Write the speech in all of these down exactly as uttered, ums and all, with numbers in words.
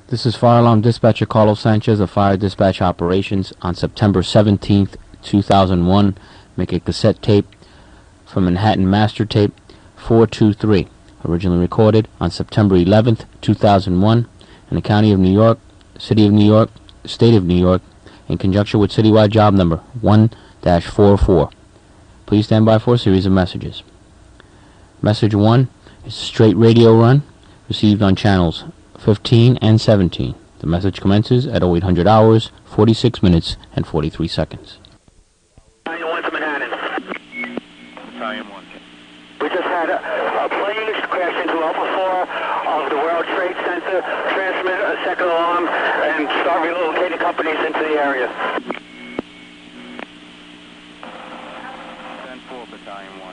This is Fire Alarm Dispatcher Carlos Sanchez of Fire Dispatch Operations on September seventeenth, two thousand one. Make a cassette tape from Manhattan Master Tape four two three. Originally recorded on September eleventh, two thousand one in the County of New York, City of New York, State of New York, in conjunction with citywide job number one dash forty-four. Please stand by for a series of messages. Message one is a straight radio run received on channels fifteen and seventeen. The message commences at oh eight hundred hours, forty-six minutes, and forty-three seconds. Battalion one to Manhattan. Battalion one. We just had a, a plane crash into Alpha four of the World Trade Center, transmit a second alarm, and start relocating companies into the area. ten four, Battalion one.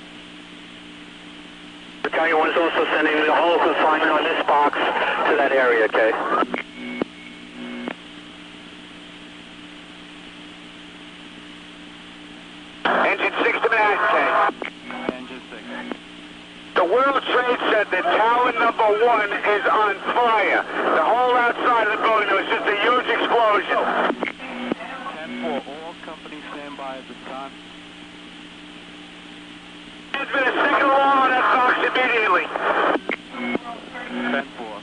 Battalion one is also sending the whole consignment on this box to that area, okay? Engine six to Manhattan, okay? Engine six. The World Trade Center, tower number one, is on fire. The whole outside of the building, there was just a huge explosion. ten four, all companies stand by at this time. There's been a second alarm on that box immediately. ten four.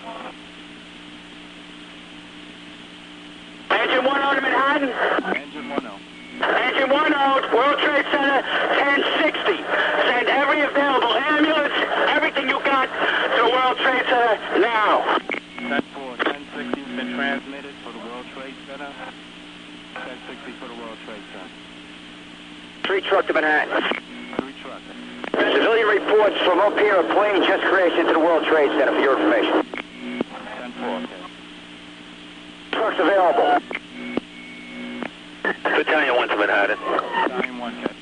Engine one oh to Manhattan. Engine one oh. Engine one oh, World Trade Center, ten sixty. Send every available ambulance, everything you got to the World Trade Center now. ten four, ten sixty has been transmitted for the World Trade Center. ten sixty for the World Trade Center. Three truck to Manhattan. Three trucks. Civilian reports from up here, a plane just crashed into the World Trade Center for your information. ten four, okay. Trucks available. Battalion one to Manhattan. Battalion one, okay.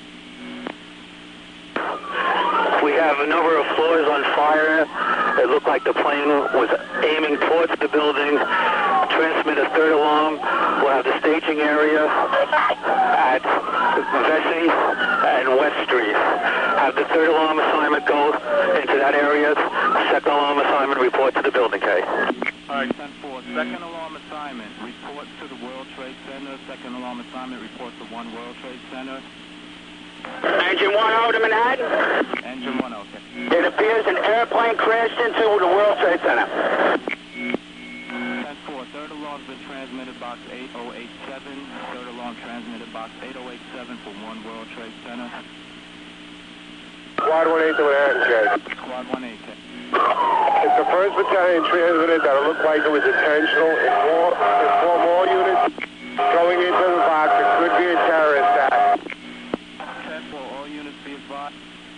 We have a number of floors on fire. It looked like the plane was aiming towards the building. Transmit a third alarm. We'll have the staging area at Vesey and West Street. Have the third alarm assignment go into that area. Second alarm assignment report to the building, okay? All right, ten four. Second alarm assignment, report to the World Trade Center. Second alarm assignment, report to one World Trade Center. Engine one oh to Manhattan. Engine one, okay. It appears an airplane crashed into the World Trade Center. ten four, third alarm's been transmitted box eight oh eight seven. Third alarm transmitted box eight oh eight seven for one World Trade Center. Squad one eight to Manhattan, Jay. Squad one eight, okay. It's the first battalion transmitted that it looked like it was intentional. Inform, inform all units going into the box. It could be a terrorist act. ten four, all units be advised.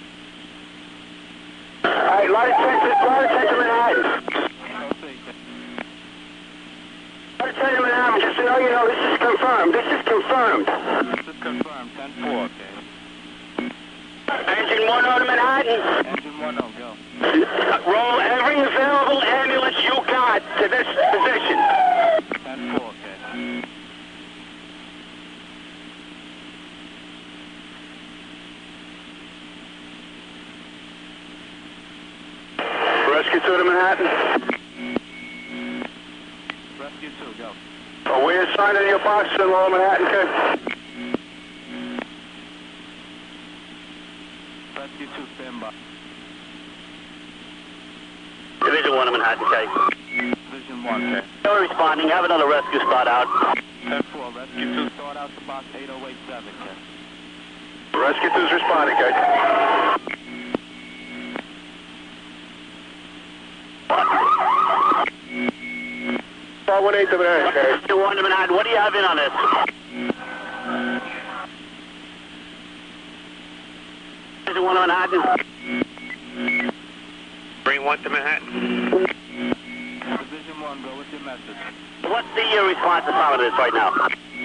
All right, a lot of attention, a lot of attention to Manhattan. A lot of attention to Manhattan. Just to know you know, this is confirmed. This is confirmed. This is confirmed, ten four, okay. Engine one oh to Manhattan. Engine one oh, go. Roll every available ambulance you got to this position. ten four, okay. Rescue two to Manhattan. Rescue two, go. Are we assigned in your box in Lower Manhattan, okay? Rescue two, stand by. Division one of Manhattan, okay? Division one, okay. Still responding. Have another rescue start out. ten four, Rescue two, start out to box eight oh eight seven, okay. Rescue two's responding, okay? Squad one eight to Manhattan, okay. Rescue one to Manhattan. What do you have in on this? Division one of Manhattan. Bring one to Manhattan. Division one, go with your message. What's the uh, response to some of this right now?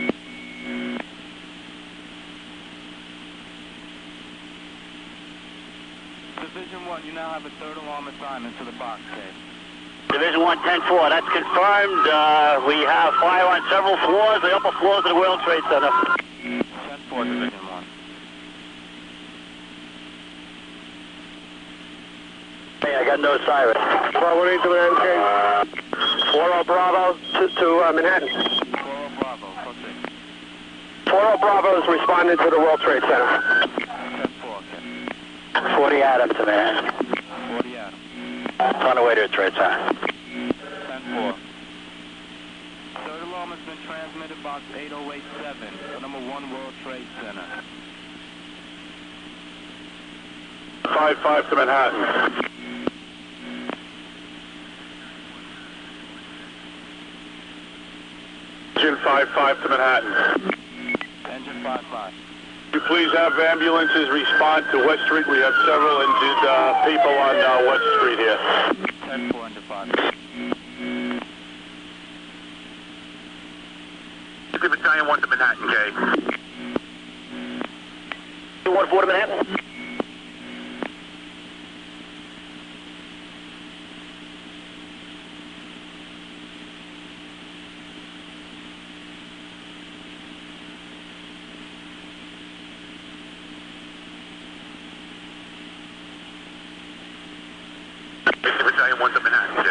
Division one, you now have a third alarm assignment to the box, okay? Division one, ten four, that's confirmed. Uh, we have fire on several floors, the upper floors of the World Trade Center. ten four, Division one. Hey, I got no siren. four one eight to Manhattan, K. four oh Bravo to, to uh, Manhattan. four oh Bravo, proceed. four oh Bravo is responding to the World Trade Center. ten four, okay. forty Adams to Manhattan. forty Adam. On the way to the Trade Center. ten four. Third alarm has been transmitted, box eight oh eight seven, number one World Trade Center. five five to Manhattan. Engine five five to Manhattan. Engine five five. Could you please have ambulances respond to West Street? We have several injured uh, people on uh, West Street here. ten four into five. fifty Battalion one to Manhattan, K. one four to Manhattan. fifty Battalion one to Manhattan, K.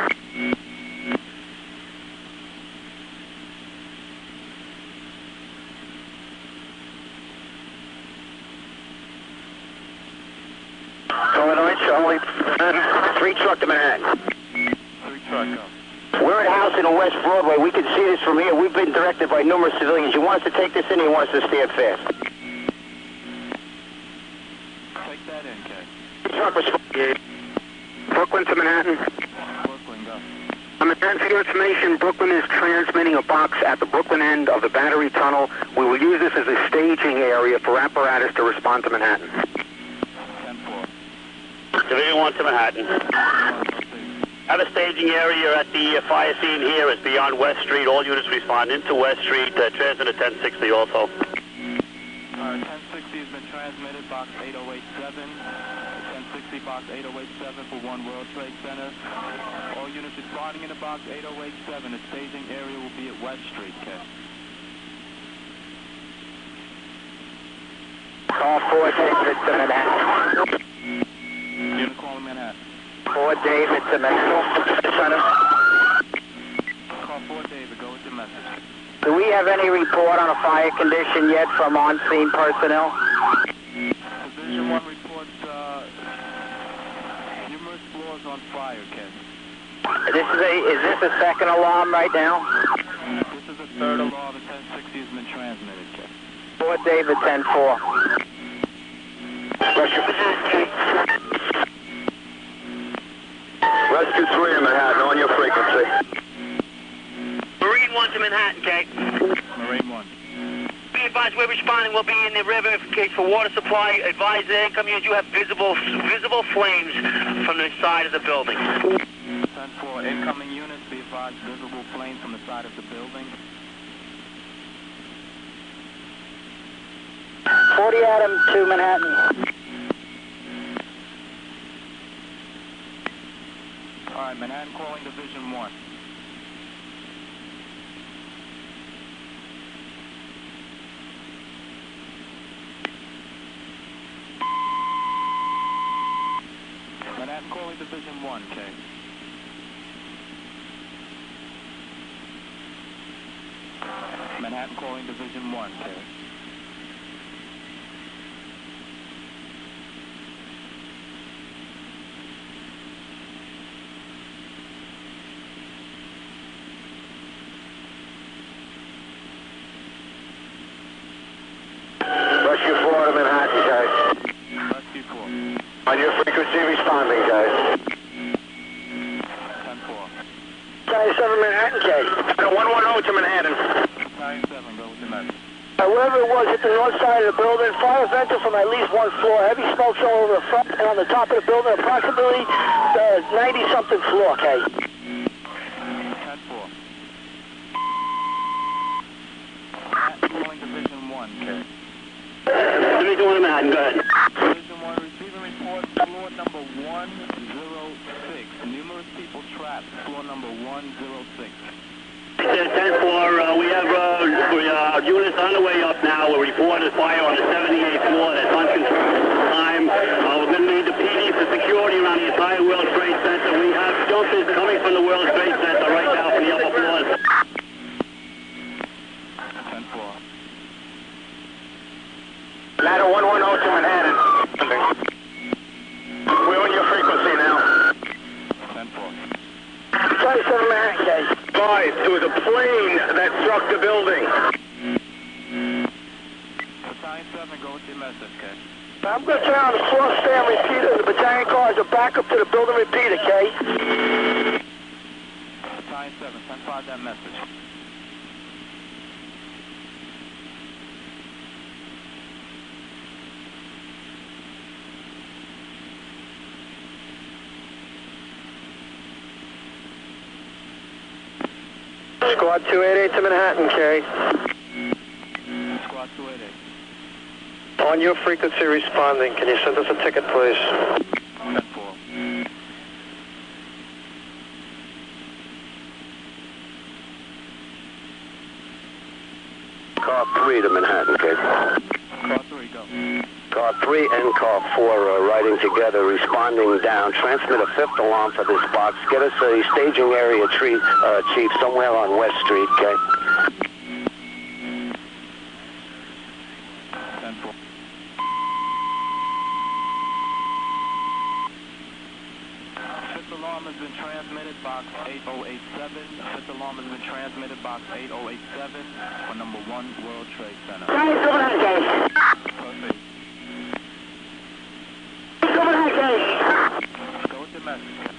Illinois, Charlie, three truck to Manhattan. Three truck, go. We're at housing on West Broadway. We can see this from here. We've been directed by numerous civilians. You want us to take this in or you want us to stand fast? Take that in, K. Truck responding. Brooklyn to Manhattan. Brooklyn, go. Manhattan, for your information, Brooklyn is transmitting a box at the Brooklyn end of the Battery Tunnel. We will use this as a staging area for apparatus to respond to Manhattan. ten four. Division one to Manhattan. Have a staging area at the uh, fire scene here. It's beyond West Street. All units respond into West Street. Uh, transmit to ten sixty also. Alright, ten sixty has been transmitted, box eight oh eight seven. ten sixty, box eight oh eight seven for one World Trade Center. All units responding in the box eight oh eight seven. The staging area will be at West Street, K. Call four David to Manhattan. Unit calling Manhattan. four David to Manhattan. Center. Call four David, go with the message. Do we have any report on a fire condition yet from on-scene personnel? Division one reports uh, numerous floors on fire, K. This is a is this a second alarm right now? This is a third alarm, and ten sixty has been transmitted, K. four David ten four. Rescue Rescue three in Manhattan, on your frequency. Marine one to Manhattan, K. Marine one. Be advised, we're responding. We'll be in the river in case for water supply. Advise the incoming units you have visible visible flames from the side of the building. ten four, incoming units, be advised, visible flames from the side of the building. forty Adam to Manhattan. Alright, Manhattan calling Division one. Manhattan calling Division one, K. Manhattan calling Division one, K. Rescue four to Manhattan, guys. Rescue four. On your frequency responding, guys. ten four. Battalion seven Manhattan, K. one one zero to Manhattan. Battalion seven, go with the message. Uh, wherever it was, hit the north side of the building. Fire vented from at least one floor. Heavy smoke all over the front and on the top of the building. Approximately the ninety-something floor, K. ten four. Manhattan calling Division one, K. Division one Manhattan, go ahead. Division one receiving report, floor number one zero six. Numerous people trapped, floor number one zero six. ten four, uh, we have uh, we, uh, units on the way up now. We're reporting fire on the seventy-eighth floor. That's uncontrolled time. Uh, we're going to need the P D for security around the entire Empire World Trade Center. We have jumpers coming from the World Trade Center right now from the upper floors. ten four. Ladder one one zero to Manhattan. We're on your frequency now. ten four. twenty-seven Manhattan, K. Five, there was a plane that struck the building. Battalion seven, go with your message, K. I'm going to turn on the floor stand repeater. The battalion cars are back up to the building repeater, K. Battalion seven, ten five that message. Squad two eighty-eight to Manhattan, K. Squad two eighty-eight. On your frequency responding, can you send us a ticket, please? ten four. Car three to Manhattan, K. Car three, go. Car three and car four are riding together, responding down. Transmit a fifth alarm for this box. Get us a staging area tree, uh, chief, somewhere on West Street, K. ten four. Fifth alarm has been transmitted, box eight oh eight seven. Fifth alarm has been transmitted, box eight oh eight seven for number one World Trade Center. Perfect. Go with the message.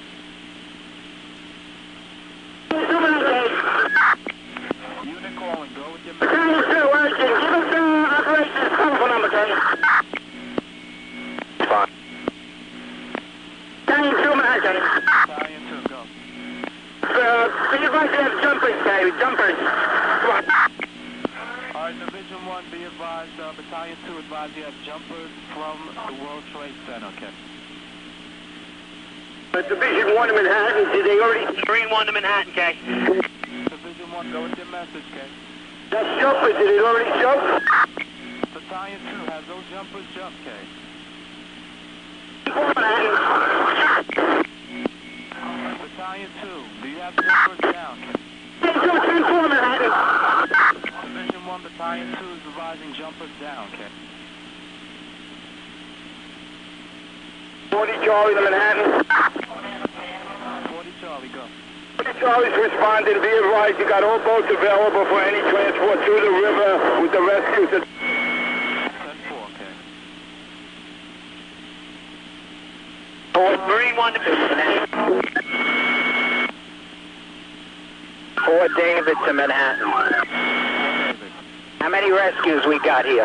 Unit calling, go with your message. Fine. Battalion two, go. Alright, Division one, be advised, uh, Battalion two advised you have jumpers from the World Trade Center, okay? Division one to Manhattan, did they already... Marine one to Manhattan, K. Division one, go with your message, okay? That's jumpers, did it already jump? Battalion two, has those jumpers jumped, okay? Battalion two, do you have jumpers down, okay? Division one, Battalion two is advising jumpers down, okay? forty Charlie to Manhattan. forty Charlie, go. forty Charlie's responding. Be advised, you got all boats available for any transport through the river with the rescue system. ten four, okay. Marine one to Manhattan. Fort David to Manhattan. David. How many rescues we got here?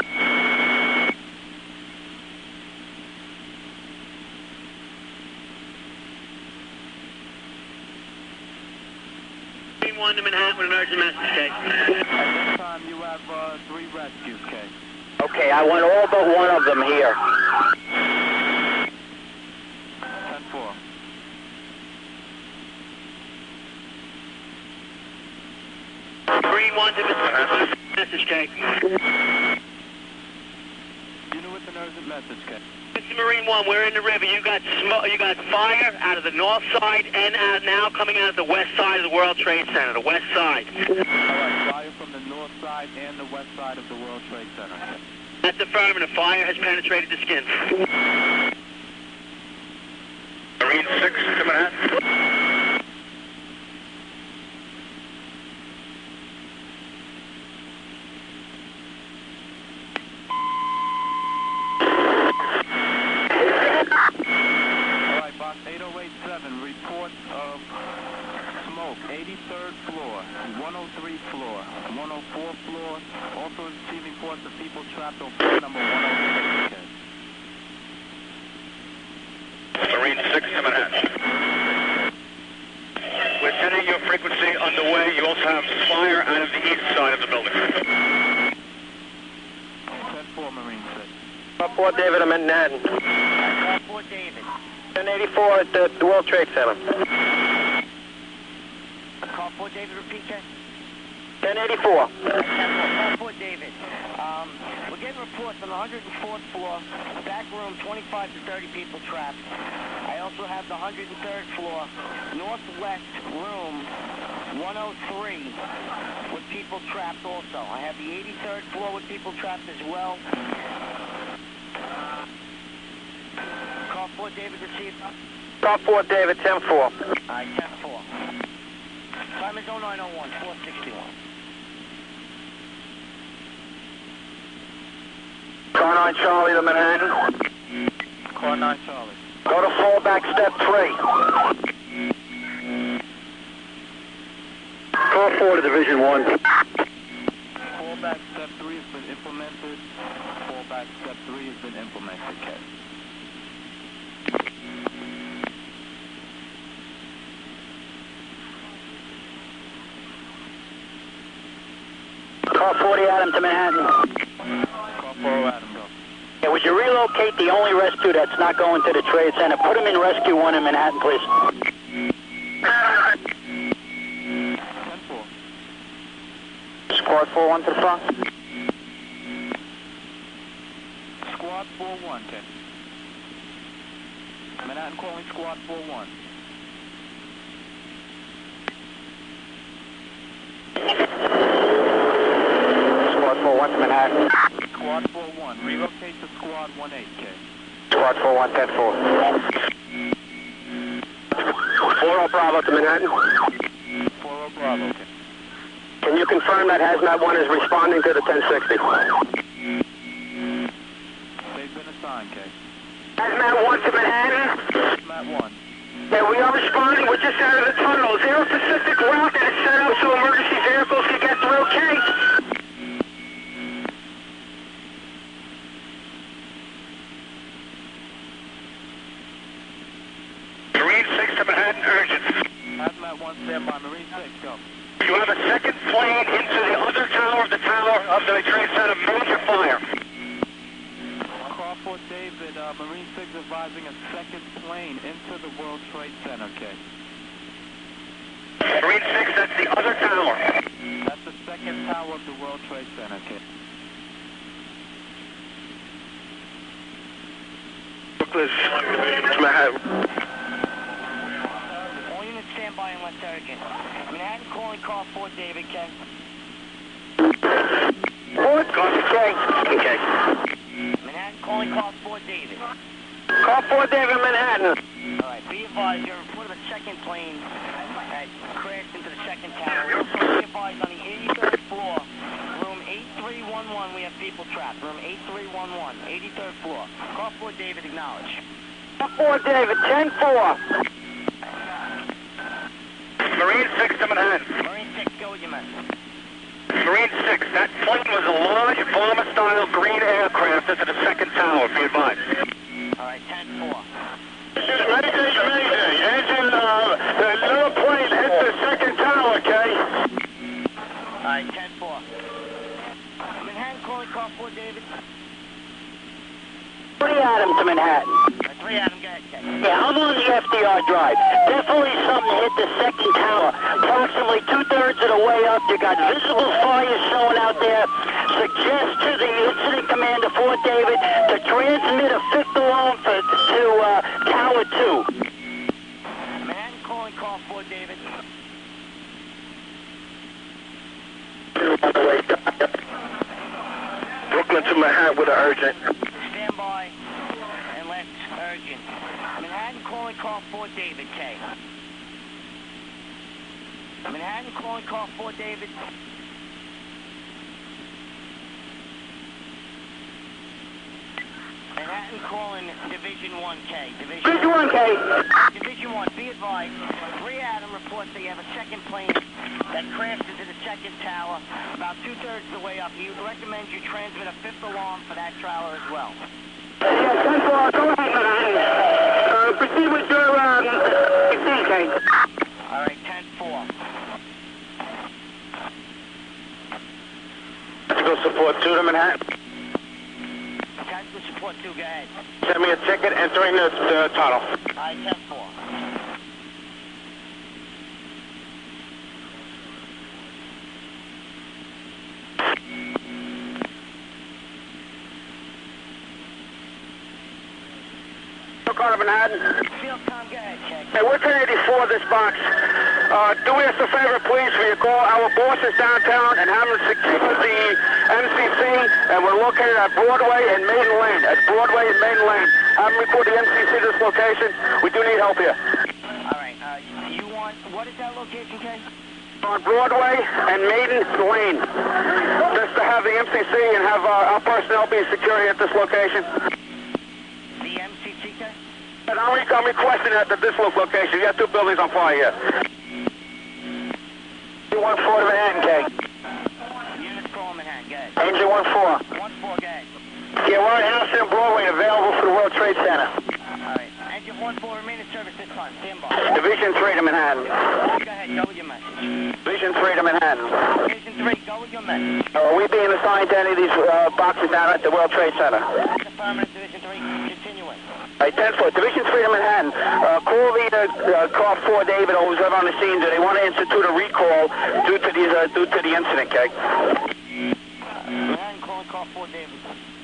Marine one to Manhattan with an urgent message, K. At this time, you have uh, three rescues, okay? Okay, I want all but one of them here. ten four. Marine one to Manhattan, message, K. Unit with an urgent message, okay? This is Marine one, we're in the river. You got smoke, you got fire out of the north side and out now coming out of the west side of the World Trade Center, the west side. Alright, fire from the north side and the west side of the World Trade Center, okay? That's affirmative. Fire has penetrated the skin. Marine six to Manhattan. Alright, box eight oh eight seven, report of smoke, eighty-third floor, one oh three floor, one oh four floor, also receiving reports of people trapped on floor number one oh six, okay? Marine six to Manhattan. We're sending your frequency underway. You also have fire out of the east side of the building. ten four, Marine six. Fort David, I'm in Manhattan. Fort David. ten eighty-four at the, the World Trade Center. Call Fort David, repeat that. ten eighty-four. ten four, David. Um, we're getting reports on the one hundred fourth floor, back room, twenty-five to thirty people trapped. I also have the one hundred third floor, northwest room, one oh three, with people trapped also. I have the eighty-third floor with people trapped as well. Call four, David, received. Call four, David, ten four. All right, ten four. Time is oh nine oh one, four sixty-one. Car nine Charlie to Manhattan. Car nine Charlie. Go to fallback step three. Call four to Division one. Fallback step three has been implemented. Fallback step three has been implemented, K. Call forty Adam to Manhattan. Call four Adam, go. Yeah, would you relocate the only rescue that's not going to the trade center? Put him in rescue one in Manhattan, please. ten four. Squad four one to the front. Squad four one, K. Manhattan calling squad four one. Squad four one to Manhattan. Squad four one, relocate to squad one eight, K. Squad four one, ten four. four oh Bravo to Manhattan. four oh Bravo, K. Can you confirm that Hazmat one is responding to the ten sixty? They've been assigned, K. Hazmat one to Manhattan. Matt one. Yeah, we are responding. We're just out of the tunnel. Zero Pacific route that is set up so emergency vehicles can get through, okay? Marine six to Manhattan, urgent. Hazmat one, stand by. Marine six, go. You have a second plane into the other tower of the tower of the trade center. Major fire. Call for David, uh, Marine six advising a second plane into the World Trade Center, K. Marine six, that's the other tower. That's the second tower of the World Trade Center, K. Brooklyn, Manhattan. All units stand by unless urgent. Manhattan calling call four, David, K. What? Copy, K. Okay. Manhattan calling call four, David. Call four, David, Manhattan. All right, be advised, you're report of a second plane that crashed into the second tower. Also be advised on the eighty-third floor, room eight three one one, we have people trapped. Room eight three one one, eighty-third floor. Call four, David, acknowledge. Call four, David, ten four. Marine six to Manhattan. Marine six, go with your men. Marine six, that plane was a large bomber-style green aircraft into the second tower, be advised. All right, ten four. Mayday, mayday. Engine, uh, the little plane hit the second tower, okay? All right, ten four. Manhattan calling call four, David. Three Adam to Manhattan. All right, three Adam, go ahead, K. Yeah, I'm on the F D R drive. Definitely something hit the second tower. Approximately two-thirds of the way up. You got visible fire showing out there. Suggest to the incident commander, Fort David, to transmit a fifth alarm for, to uh, Tower two. Manhattan calling call four, David. Brooklyn to Manhattan with an urgent. Stand by and let's urgent. Manhattan calling call four, David, K. Manhattan calling call four, David. Manhattan calling Division one, K. Division, Division one, K. Division one, be advised. three Adam reports that you have a second plane that crashed into the second tower about two-thirds of the way up. He recommends you transmit a fifth alarm for that trailer as well. Yeah, ten four, go ahead, Manhattan. Uh, proceed with your, um, fifteen, K. All right, ten four. Tactical support two to Manhattan. Tactical support two, go ahead. Send me a ticket entering the, the tunnel. All right, ten four. Corner Manhattan. Fieldcom, go ahead, check. Hey, we're ten eighty-four, this box. Uh, do us a favor, please, for your call. Our boss is downtown and having secured the M C C, and we're located at Broadway and Maiden Lane. At Broadway and Maiden Lane. Have them report the M C C to this location. We do need help here. All right, uh, you want, what is that location, Kay? On Broadway and Maiden Lane. Just to have the M C C and have uh, our personnel be security at this location. The M C C, Kay? And I'm, re I'm requesting that at this location. You have two buildings on fire here. one four to Manhattan, K. Units call Manhattan, go ahead. Engine one four. one four, go ahead. Yeah, we're on Hamilton Broadway, available for the World Trade Center. All right, engine one four, remain in service this time. Stand by. Division three to Manhattan. Go ahead, go with your message. Division three to Manhattan. Division three, go with your message. Uh, are we being assigned to any of these uh, boxes down at the World Trade Center? That's affirmative, Division three, continuing. Hey, ten four, Division three to Manhattan. Uh, call the uh, uh, car four David, or who's ever on the scene. Do they want to institute a recall due to these uh, due to the incident, okay? Manhattan calling car four David.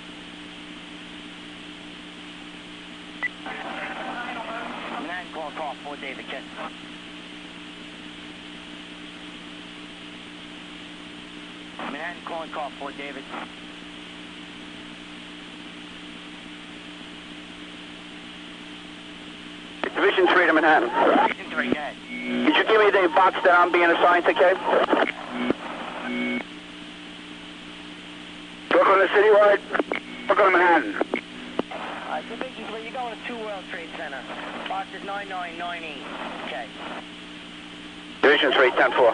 Manhattan calling car four David, check. Manhattan calling car four David. Division three to Manhattan. Division three, go ahead. Did you give me the box that I'm being assigned to, Kay? Brooklyn to Citywide. Brooklyn to Manhattan. All right, Division three, you're going to two World Trade Center. Box is nine nine nine eight. Okay. Division three, ten four.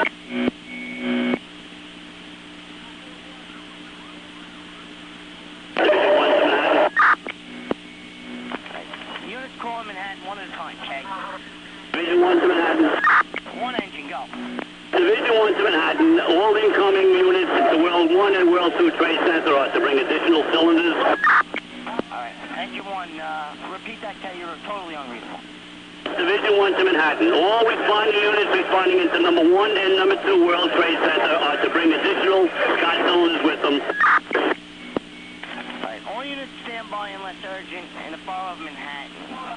Units calling Manhattan one at a time, okay? Division one to Manhattan. One engine, go. Division one to Manhattan. All incoming units to World one and World two Trade Center are to bring additional cylinders. All right, engine one, uh, repeat that, Kay, you're totally unreasonable. Division one to Manhattan. All responding units responding into number one and number two World Trade Center are to bring additional Scott cylinders with them. All right, all units stand by unless urgent in the borough of Manhattan.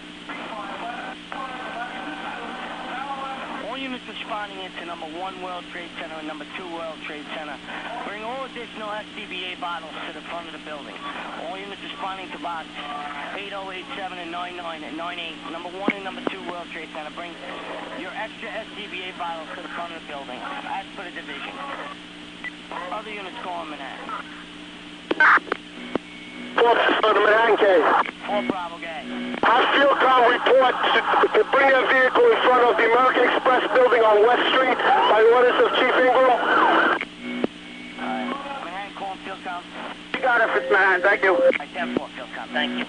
All units responding into number one World Trade Center and number two World Trade Center. Bring all additional S D B A bottles to the front of the building. All units responding to box eight oh eight seven and nine nine and nine eight, number one and number two World Trade Center. Bring your extra S D B A bottles to the front of the building, as per the division. Other units calling Manhattan. Four to Manhattan, Kay. Four Bravo, guys. Our Fieldcom report to, to bring a vehicle in front of the American Express building on West Street by orders of Chief Ingram. Alright, Manhattan calling Fieldcom. You got it, Manhattan. Thank you. Alright, ten four Fieldcom, thank you.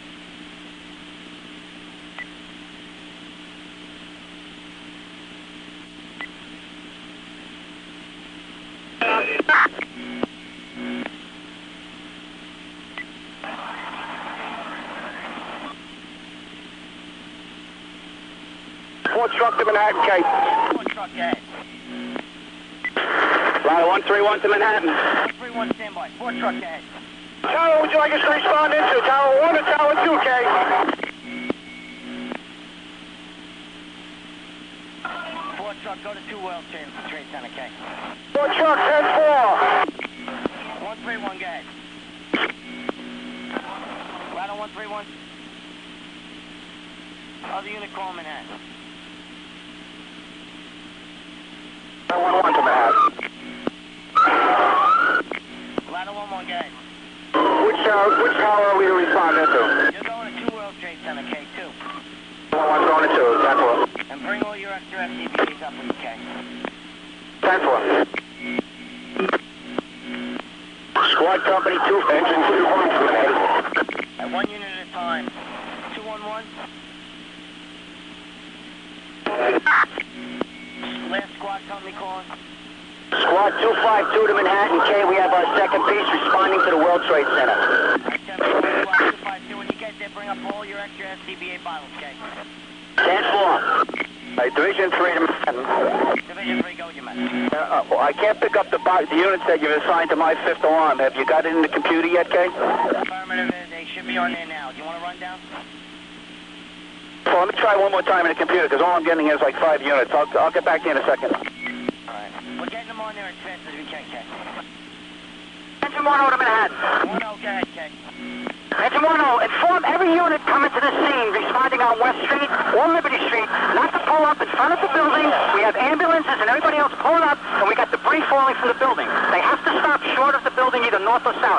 Ford truck to Manhattan, Kay. Four truck, guys. Ladder one three one to Manhattan. one three one standby. Four truck, guys. Tower, would you like us to respond into Tower one or Tower two, Kay? Four truck, go to two World Trade, Trade Center, K. Ford truck, ten four. one three one, guys. Ladder one three one. Other unit call Manhattan. one one to Manhattan. Ladder one one, guys. Which tower, which tower are we to respond into? You're going to two World Trade Center, K two. one one going to two, ten four. And bring all your extra S D B As up with you, K. ten four. Squad company two, engine two one to Manhattan. At one unit at a time. two one one. Last squad company calling. Squad two five two to Manhattan, K. We have our second piece responding to the World Trade Center. Alright, ten four, squad two five two. When you get there, bring up all your extra S D B A bottles, K. ten four. Right, Division three to Manhattan. Division three, go with your message. Uh, uh, well, I can't pick up the, bo- the units that you've assigned to my fifth alarm. Have you got it in the computer yet, Kay? Affirmative, they should be on there now. Do you want to run down? Well, let me try one more time in the computer, because all I'm getting is like five units. I'll, I'll get back to you in a second. All right. We're getting them on there as fast as we can, Kay. Engine one oh to Manhattan. one oh, go ahead, Kay. Engine one oh, inform every unit coming to the scene responding on West Street or Liberty Street not to pull up in front of the building. We have ambulances and everybody else pulling up, and we got debris falling from the building. They have to stop short of the building, either north or south.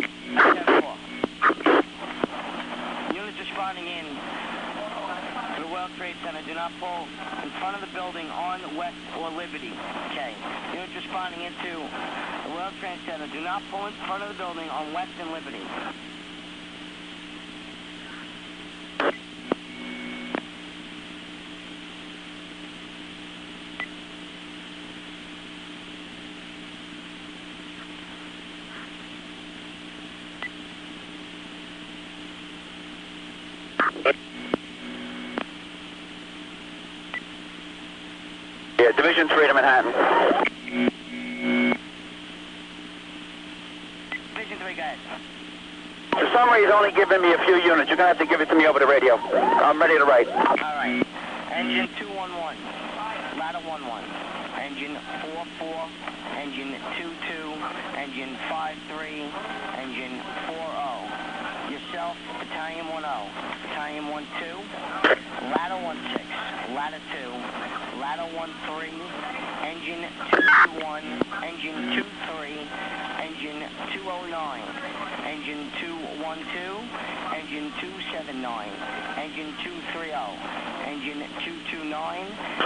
Units responding in to the World Trade Center. Do not pull in front of the building on West or Liberty. Okay. Units responding into the World Trade Center. Do not pull in front of the building on West and Liberty. Yeah, Division three to Manhattan. Division three, go ahead. For some reason, only giving me a few units. You're going to have to give it to me over the radio. I'm ready to write. All right. Engine two one one. Ladder one one. Engine four four. Engine two two. Engine five three. Engine four oh. Yourself, Battalion one oh. Battalion one two. Ladder one six. Ladder two. Ladder one three. Engine two two one. Engine two three. Engine two oh nine. Engine two one two. Engine two seven nine. Engine two three oh. Engine two two nine.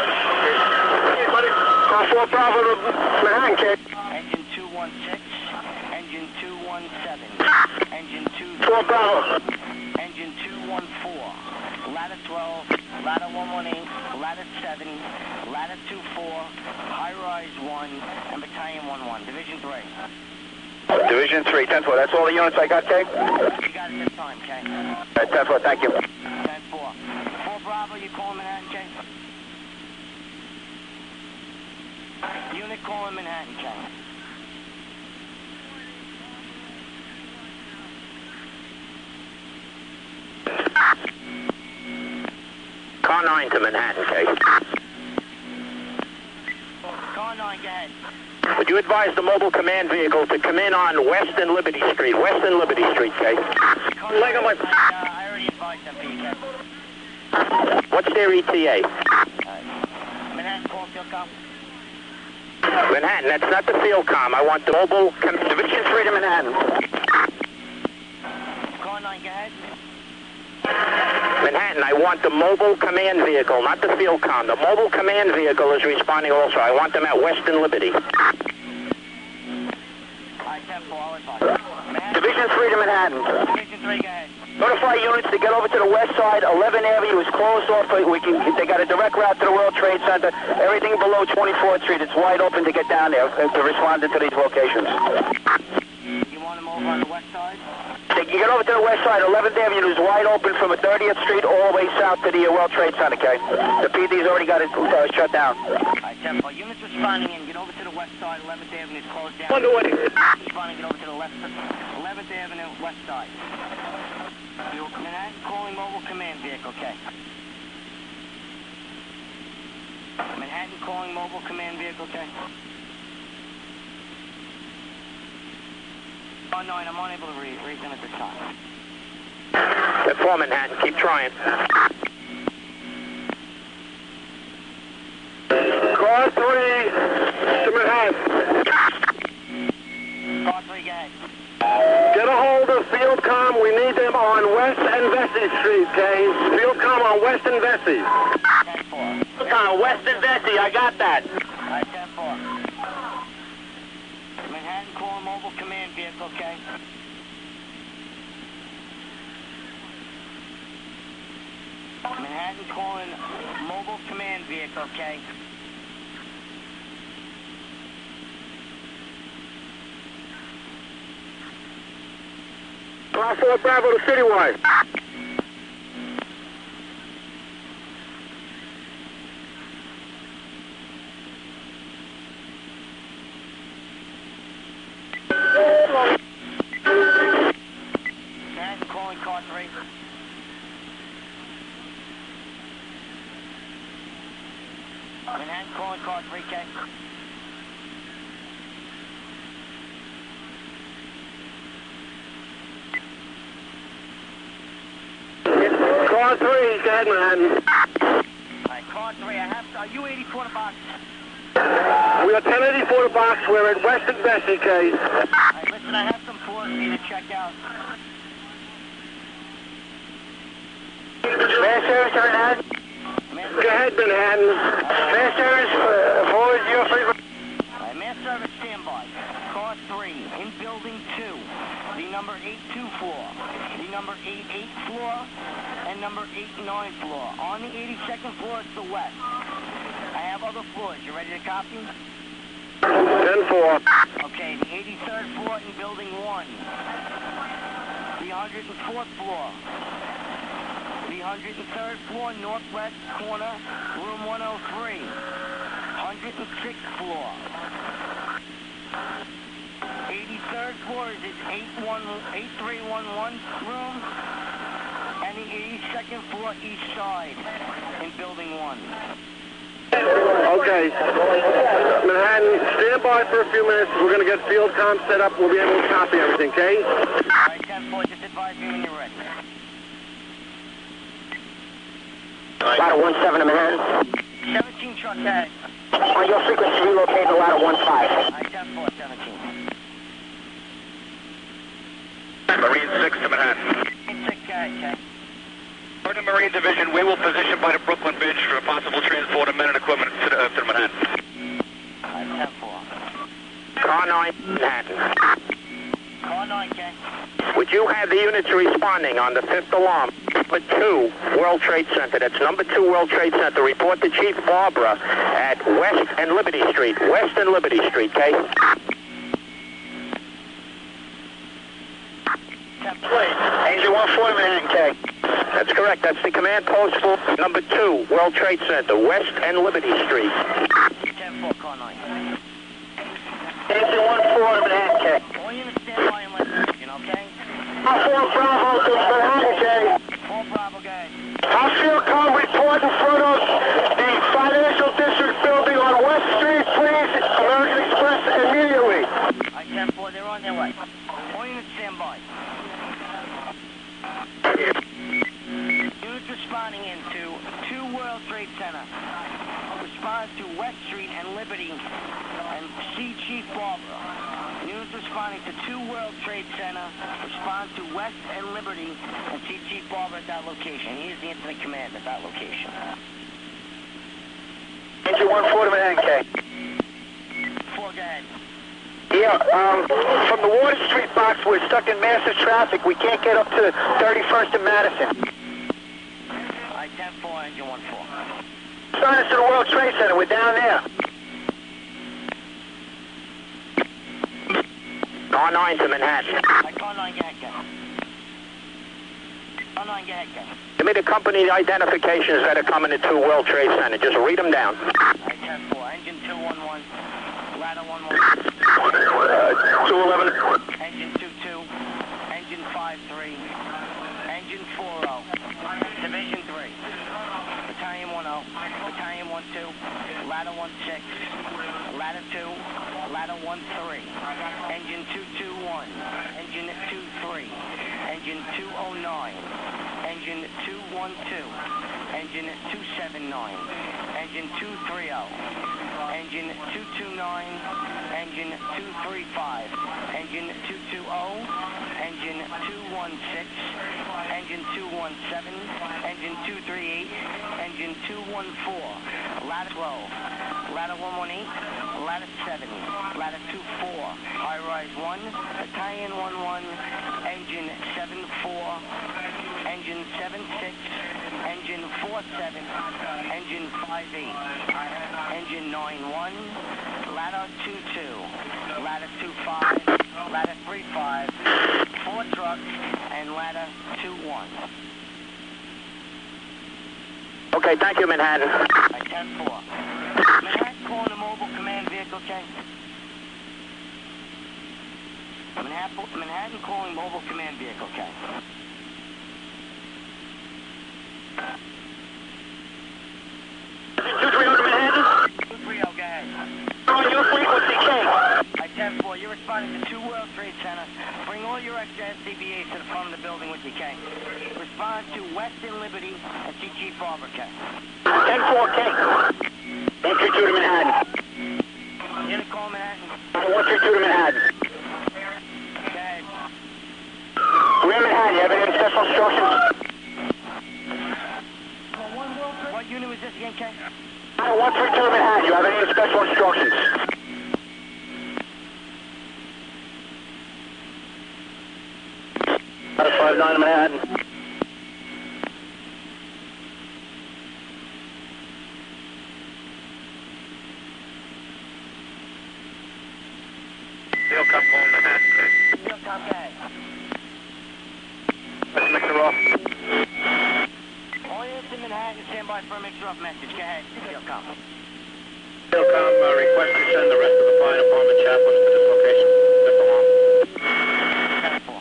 Call four Bravo to Manhattan, kid. Engine two one six. Engine two one seven. Engine two four Bravo. Engine two one four. Ladder twelve. Ladder one one eight. Ladder seven. Ladder two four. High rise one. And Battalion one one. Division three. Division three, ten four. That's all the units I got, Kay? You got it this time, Kay. Right, ten four, thank you. ten four. four Bravo, you calling Manhattan, Kay? Unit calling Manhattan, Kay. Car nine to Manhattan, Kay. Car nine, go ahead. Would you advise the mobile command vehicle to come in on West and Liberty Street? West and Liberty Street, Kay. Car nine, Leg on my... uh, I already advised them for you, Kay. What's their E T A? All right. Manhattan, call field com. Manhattan, that's not the field com. I want the mobile com Division three to Manhattan. Car nine, go ahead. Manhattan, I want the mobile command vehicle, not the field com. The mobile command vehicle is responding also. I want them at West and Liberty. All right, ten four, I'll advise. Manhattan, Division three to Manhattan. Division three, go ahead. Notify units to get over to the west side. eleventh Avenue is closed off. We can, they got a direct route to the World Trade Center. Everything below twenty-fourth Street, it's wide open to get down there uh, to respond to these locations. You want them over on the west side? You get over to the west side. eleventh Avenue is wide open from thirtieth Street all the way south to the uh, World Trade Center, okay? The P D's already got it uh, shut down. All right, ten four. Units responding in. Get over to the west side. eleventh Avenue is closed down. Underway. Responding, get over to the left. eleventh Avenue, west side. Manhattan calling mobile command vehicle, okay. Manhattan calling mobile command vehicle, okay. Oh, nine, I'm unable to read, read them at this time. That's four Manhattan, keep trying. Car three to Manhattan. Car three, go ahead. Get a hold of Fieldcom. We need them on West and Vesey Street, okay? Fieldcom on West and Vesey. ten four. Fieldcom, West and Vesey, I got that. All right, ten four. Manhattan calling mobile command vehicle, okay. Manhattan calling mobile command vehicle, okay. Class four Bravo to Citywide. Manhattan calling car three. Manhattan calling car three K. Car three, go ahead, Manhattan. Alright, car three, I have, are you eighty-four to box? We are ten eighty-four to box, we're at Western Bessie, K. Alright, listen, I have some floors for you to check out. Mass service to Manhattan. Go ahead, Manhattan. Mass service, uh, forward zero three. Alright, mass service standby. Car three, in building two. The number eighty-two floor, the number eighty-eight floor, and number eighty-nine floor. On the eighty-second floor, it's the west. I have other floors. You ready to copy? ten four. Okay, the eighty-third floor in building one. The one hundred fourth floor. The one hundred third floor, northwest corner, room one oh three. one hundred sixth floor. eighty-third floor is its eight three one one room. And the eighty-second floor, east side, in building one. Okay. Manhattan, stand by for a few minutes. We're going to get field com set up. We'll be able to copy everything, okay? All right, ten four, just advise me when you're ready. Ladder one seven to Manhattan. seventeen truck tag. On your frequency, relocate to ladder one five. All right, ten four, seventeen. Marine six to Manhattan. six guys, okay. Part of Marine Division, we will position by the Brooklyn Bridge for a possible transport of men and equipment to, the, uh, to Manhattan. All right, ten four. Car nine, Manhattan. Car nine, okay. Would you have the units responding on the fifth alarm? Number two, World Trade Center. That's number two, World Trade Center. Report to Chief Barbara at West and Liberty Street. West and Liberty Street, okay? Angel one forty, Manhattan, K. That's correct. That's the command post for number two, World Trade Center, West and Liberty Street. ten four, car nine. Angel one forty, Manhattan, K. All units stand by and listen, okay? four Bravo to Manhattan, K. four Bravo, guys. I feel calm report in front of the Financial District building on West Street, please. American Express immediately. All right, ten four, they're on their way. All units stand by. Units responding into two World Trade Center. Responds to West Street and Liberty and see Chief Barbara. Units responding to two World Trade Center. Responds to West and Liberty and see Chief Barbara at that location. He is the incident commander at that location. Engine one forty, Manhattan, K. Four, go ahead. Yeah, um, from the Water Street box, we're stuck in massive traffic. We can't get up to thirty-first and Madison. All right, ten four, engine one four. Sign us to the World Trade Center. We're down there. R nine to Manhattan. All right, car nine, go ahead, go. Car nine, go ahead, go. Give me the company identifications that are coming to World Trade Center. Just read them down. All right, ten four, engine two one one, ladder one one. Uh, two eleven. Engine two two, engine five three, engine four oh, division three, battalion one oh, battalion one two, ladder one six, ladder two, ladder one three, engine two two one, engine two three, engine two oh nine, engine two one two, engine two seven nine, engine two three oh, engine two two nine, engine two three five, engine two two oh, engine two one six, engine two one seven, engine two three eight, engine two one four, ladder twelve, ladder one one eight, ladder seven, ladder two four, high rise one, battalion one one, engine seven four, engine seven six, engine four seven, engine five eight, engine nine one, ladder two two, ladder two five, ladder three five, four trucks, and ladder two one. Okay, thank you, Manhattan. Right, ten four. Manhattan calling a mobile command vehicle, okay? Manhattan, Manhattan calling mobile command vehicle, okay? two three hundred Manhattan. responding to two World Trade Center. Bring all your extra S C B As to the front of the building with you, K. Respond to Western Liberty and see Chief Barber, K. ten four, K. one three two to Manhattan. Unit call Manhattan. one three two to Manhattan. Okay. We're in Manhattan. You have any special instructions? What unit was this again, K? one three two to Manhattan. You have any special instructions? five nine to Manhattan. Philcom calling Manhattan. Philcom, K. Let's mix it off. All units in Manhattan, stand by for a mix-off message. Go ahead. Philcom. Philcom, uh, request to send the rest of the fire department chaplains to this location. Just along. ten four.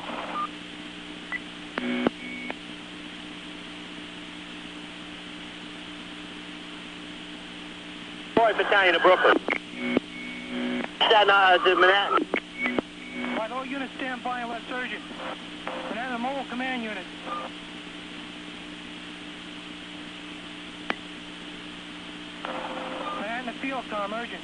Fourth Battalion of Brooklyn. Staten Island to Manhattan. Right, all units stand by unless urgent. Manhattan Mobile Command Unit. Manhattan to Philcom, urgent.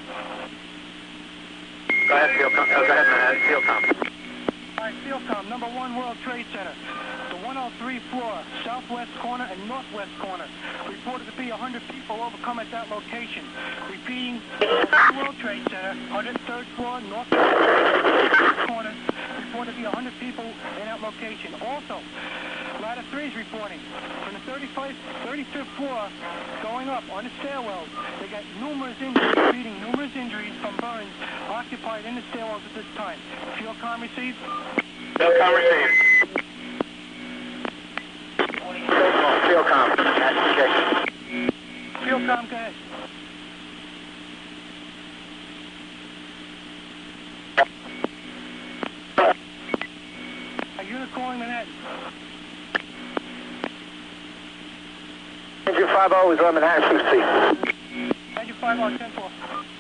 Go ahead, Philcom. Uh, go ahead, Manhattan. Philcom. All right, Philcom, number one World Trade Center. The one oh three floor, southwest corner and northwest corner. Reported to be one hundred people overcome at that location. Repeating, one World Trade Center, one hundred third floor, northwest corner. Reported to be one hundred people in that location. Also, ladder three is reporting. From the thirty-fifth, thirty-fifth floor, going up on the stairwells, they got numerous injuries, repeating numerous injuries from burns occupied in the stairwells at this time. Philcom received? Philcom received. Philcom. Okay. Philcom, go ahead. A unit calling Manhattan. Engine five oh is on Manhattan C. Engine five oh, ten four.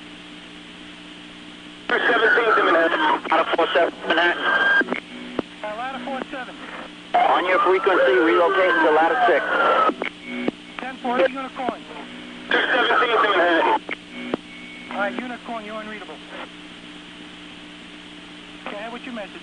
two seventeen to Manhattan. Out of four seven Manhattan. Uh, ladder four seven. On your frequency, relocate to ladder six. ten four, unit calling. two seventeen to Manhattan. All right, unit calling, you're unreadable. Go ahead with your message.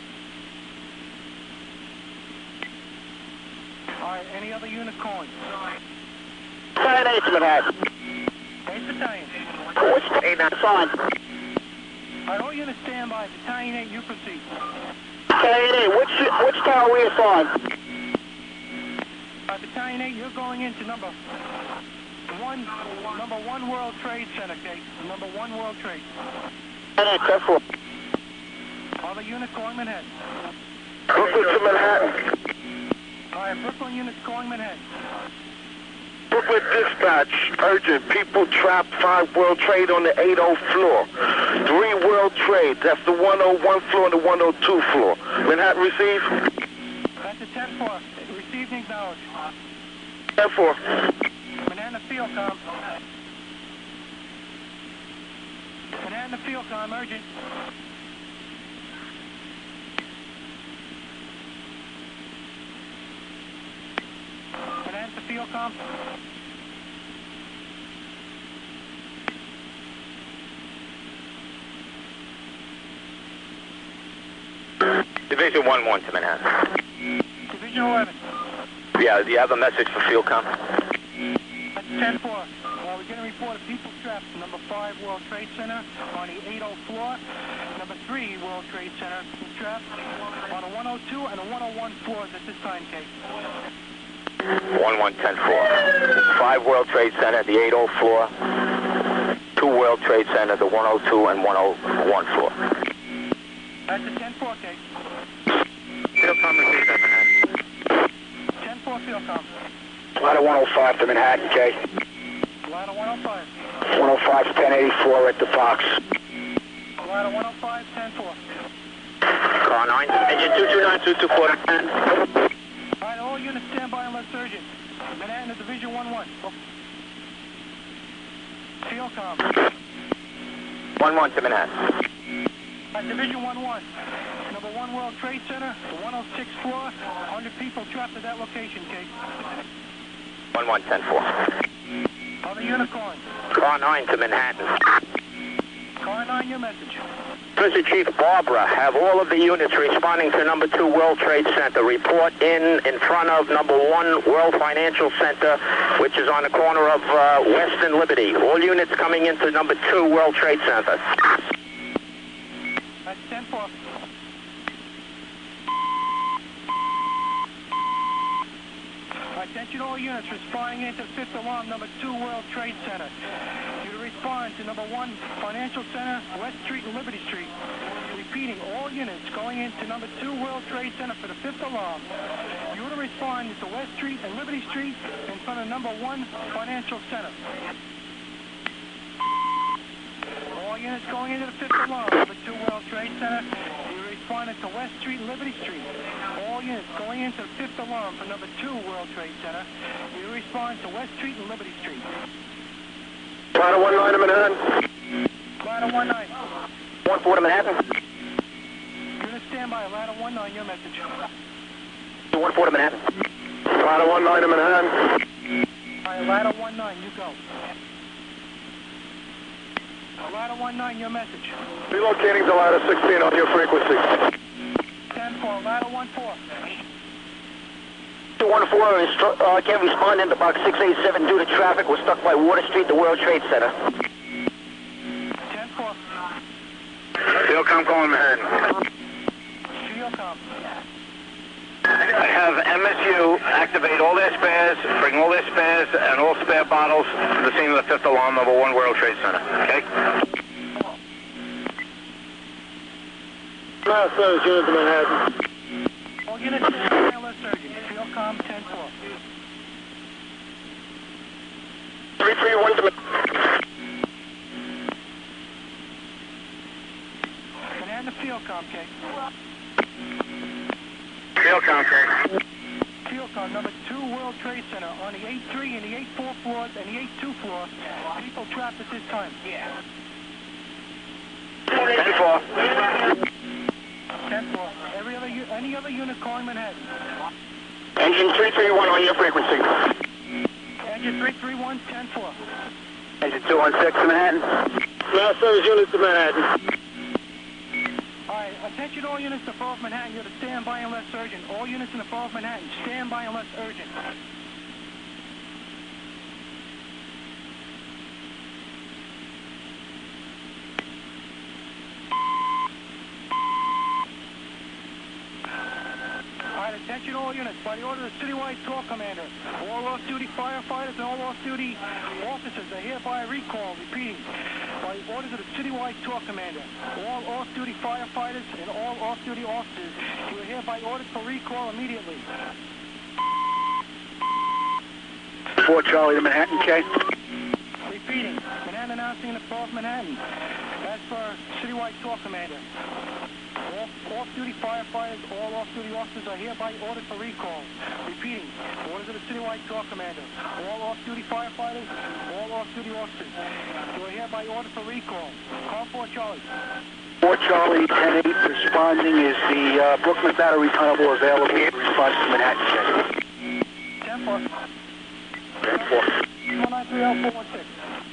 All right, any other unit calling? Battalion eight to Manhattan. eighth Battalion. Which eight nine sign? All right, all units stand by. Battalion eight, you proceed. Battalion eight, which, which tower we assigned? All right, Battalion eight, you're going into number one, number one World Trade Center, okay? Number one World Trade. Battalion eight, ten four. Other unit calling Manhattan. Brooklyn to Manhattan. All right, Brooklyn units calling Manhattan. Brooklyn dispatch, urgent, people trapped, five World Trade on the eight oh floor. Three World Trade, that's the one oh one floor and the one oh two floor. Manhattan receive? That's a ten four. Received and acknowledged. ten four. Manhattan to Philcom. Manhattan to Philcom, urgent. Manhattan to Philcom. Division one one to Manhattan. Division eleven. Yeah, do you have a message for Philcom? That's ten four. Well, we're going to report a people trapped. Number five World Trade Center on the eight oh floor. Number three World Trade Center trapped on the one oh two and the one oh one floors at this time, Kate. one one ten four. Five World Trade Center, the eight oh floor. Two World Trade Center, the one oh two and one oh one floor. That's a ten four, Kate. Philcom received at Manhattan. ten four Philcom. Ladder one oh five to Manhattan, K. Ladder one oh five. one oh five to ten eighty-four at the Fox. Ladder one oh five, ten four. Car nine. Engine two two nine two two four to Manhattan. All right, all units stand by unless urgent. Manhattan to Division one one. Philcom. one one to Manhattan. Uh, Division one one, number one World Trade Center, the one oh sixth floor, one hundred people trapped at that location, Kate. one one ten four. Other unicorn. Car nine to Manhattan. Car nine, your message. Mister Chief, Barbara, have all of the units responding to number two World Trade Center report in in front of number one World Financial Center, which is on the corner of uh, West and Liberty. All units coming into number two World Trade Center. That's ten four. Attention all units responding into fifth alarm, number two World Trade Center. You to respond to number one Financial Center, West Street and Liberty Street. Repeating, all units going into number two World Trade Center for the fifth alarm. You to respond to West Street and Liberty Street in front of number one Financial Center. All units going into the fifth alarm, number two World Trade Center. You responded to West Street and Liberty Street. All units going into the fifth alarm for number two World Trade Center. You respond to West Street and Liberty Street. Ladder one nine to Manhattan. Ladder one nine. one four to Manhattan. Unit standby, ladder one nine, your message. one four to Manhattan. Ladder one nine to Manhattan. All right, ladder one nine, you go. Ladder one nine, your message. Relocating to ladder sixteen on your frequency. ten four, ladder one four. two one four is, uh, can't respond into box six eight seven due to traffic. We're stuck by Water Street, the World Trade Center. ten four. Philcom calling Manhattan. Philcom. I have M S U activate all their spares, bring all their spares and all spare bottles to the scene of the fifth alarm, number one World Trade Center. Okay? Mass service unit to Manhattan. All units stand by, surgeon. Philcom ten four. three three one to Manhattan. Manhattan to Philcom, Kate. Philcom, okay. Philcom, number two World Trade Center on the eight three and the eight four floors and the eight two floor. People trapped at this time. Yeah. ten four. ten four. Every other, any other unit calling Manhattan. Engine three three one on your frequency. Engine three three one, ten four. Engine two one six to Manhattan. Mass service unit to Manhattan. All right, attention all units to Fall of Manhattan. You're to stand by unless urgent. All units in the Fall of Manhattan, stand by unless urgent. All right, attention all units. By the order of the Citywide Tour Commander, all off-duty firefighters and all off-duty officers are hereby recalled. Repeating, by orders of the Citywide Tour Commander, all off-duty firefighters and all off-duty officers, you are hereby ordered for recall immediately. four Charlie to Manhattan, K. Repeating, Manhattan announcing in the Fall of Manhattan. As for Citywide Tour Commander, all off-duty firefighters, all off-duty officers are hereby ordered for recall. Repeating, orders of the Citywide Tour Commander, all off-duty firefighters, all off-duty officers, you are hereby ordered for recall. Call four Charlie. four Charlie, ten eight, responding is the uh, Brooklyn Battery Tunnel available in response to Manhattan, K. ten four. ten four. one nine three L four one six.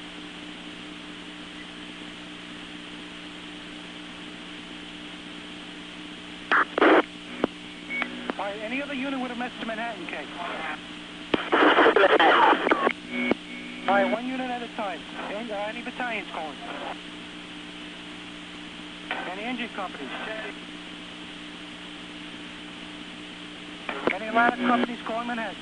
All right, any other unit with a message to Manhattan, K? All right, one unit at a time. Any, uh, any battalions calling? Any engine companies? Any ladder companies calling Manhattan?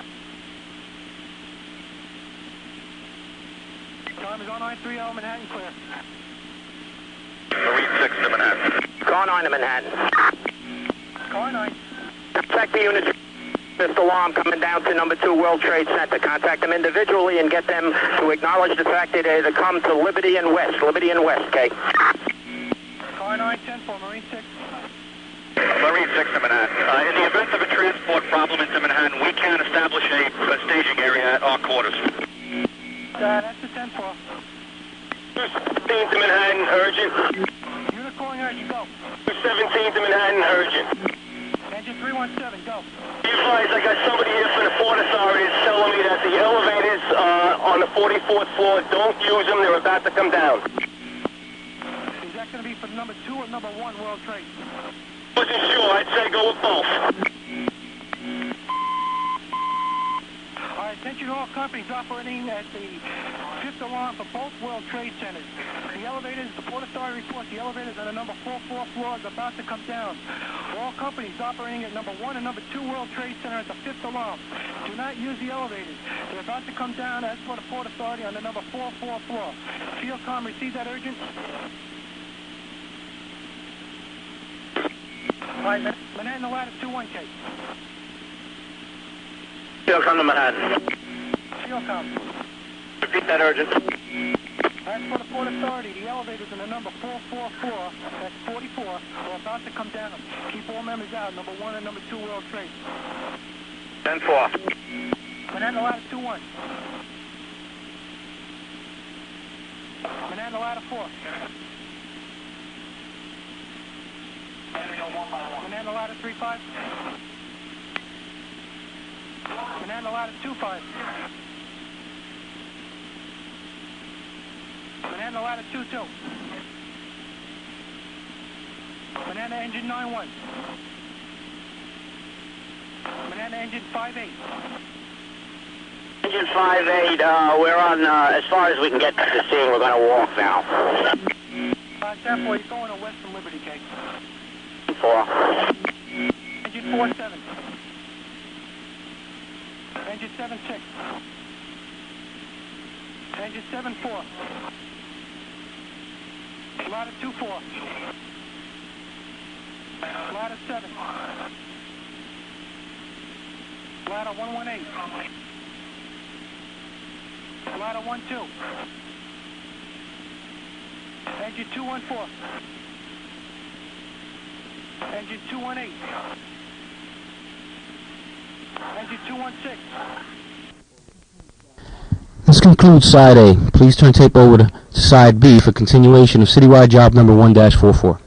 Time is oh nine three L, Manhattan clear. Marine six to Manhattan. Car nine to Manhattan. Car nine. Contact the units. Fifth alarm coming down to number two World Trade Center. Contact them individually and get them to acknowledge the fact that they come to Liberty and West. Liberty and West, K. Car nine, ten four, Marine six. Marine six to Manhattan. Uh, in the event of a transport problem into Manhattan, we can establish a, a staging area at our quarters. Uh, that's the ten four. fifteen to Manhattan, urgent. Unit calling urgent, go. the forty-fourth floor. Don't use them. They're about to come down. Is that going to be for number two or number one World Trade? Wasn't sure. I'd say go with both. All right, attention all companies operating at the fifth alarm for both World Trade Centers. The elevators, the Port Authority reports the elevators on the number four four floor is about to come down. All companies operating at number one and number two World Trade Center at the fifth alarm. Do not use the elevators. They're about to come down as for the Port Authority on the number four four floor. Fieldcom, receive that urgent? All right, Manhattan Ladder two one K. Fieldcom to Manhattan. Fieldcom. Repeat that urgent. As for the Port Authority, the elevators in the number four four floor, that's forty-four, are about to come down. Keep all members out, number one and number two World Trade. ten four. Manhattan Ladder two one. Manhattan Ladder four. Manhattan Ladder three five. Manhattan Ladder two five. Manhattan Ladder two two. Manhattan Engine nine one. Manhattan Engine five eight. Engine five eight, uh, we're on, uh, as far as we can get to the scene, we're going to walk now. Uh, Staff boy, you're going to Western Liberty, K. Four. Engine four seven. Engine seven six. Engine seven four. Ladder two four. Ladder seven. Ladder one one eight. Ladder one two. Engine two one four. Engine two one eight. Engine two one six. This concludes Side A. Please turn tape over to Side B for continuation of Citywide Job number one dash four four.